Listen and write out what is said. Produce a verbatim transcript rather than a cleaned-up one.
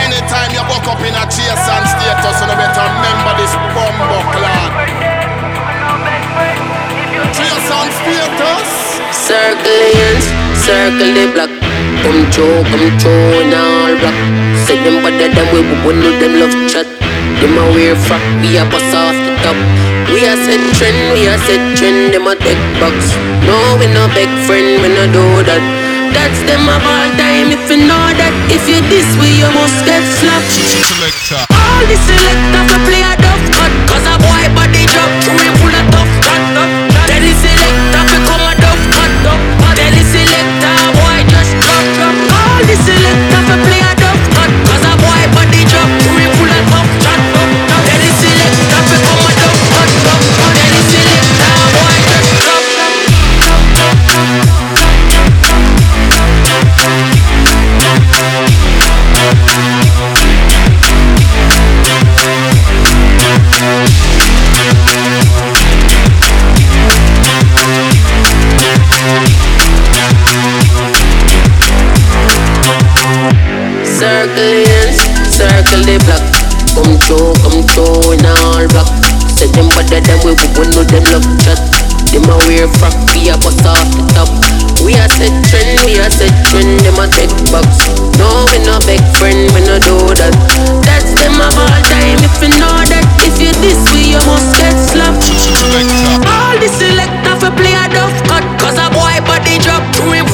Anytime you buck up in a chase and status, you better remember this bumbo clan. Chase and status. Circle hands, circle the block. Come through, come through in all block. Say them better than we wouldn't know them love chat. Them a wear frock, we a bust off the top. We a set trend, we a set trend. Them a take box. No, we no beg friend, we no do that. That's them of all time. If you know that, if you this way, you must get slapped. Selector. All the selector for play a duff cut. Cause a boy body drop, through him full of tough cut. Tell the selector for come a duff cut. Tell the selector, boy just drop, drop. All the selector for play a duff cut. Cause a boy body drop, through him full of tough cut. Tell the selector for come a duff cut. Tell the selector, boy just drop, drop. Circle hands, circle the block. Come through, come through in all block. Say them better than we wouldn't know them love chat. Them a wear frock, we a bust off the top. We a set trend, we a set trend. Them a take box. No, we no beg friend, we no do that. That's them of all time. If you know that, if you this way, you must get slapped. All the selector for play a duff cut. Cause a boy body drop through him